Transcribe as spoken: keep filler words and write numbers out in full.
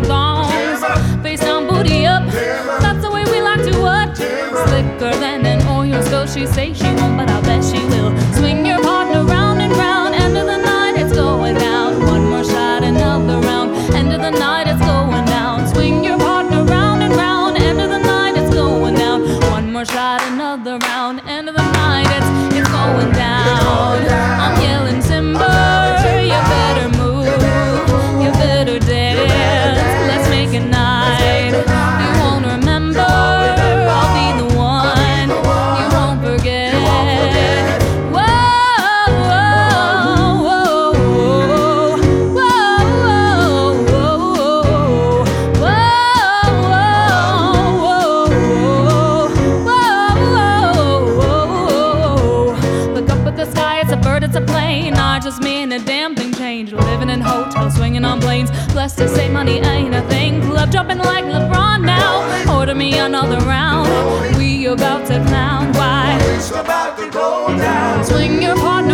thongs. Face down, booty up. That's the way we like to what? Slicker than an oil spill. She say she won't, but I bet she will. Swing your partner round and round. End of the night, it's going down. One more shot, another round. End of the night, it's going down. Swing your partner round and round. End of the night, it's going down. One more shot, another round. End of the night, it's it's going down. I'm yelling timber, you better move, you better dance. Let's make a night you won't remember. I'll be the one you won't forget. Whoa, whoa, whoa, whoa, whoa, whoa, whoa, whoa. Look up at the sky, it's a bird, it's a plane. Not just me and a damn thing changed. Living in hotels, swinging on planes. Blessed to say money ain't a thing. Club jumping like LeBron now. Order me another round. We about to clown. Why? It's about to go down. Swing your partner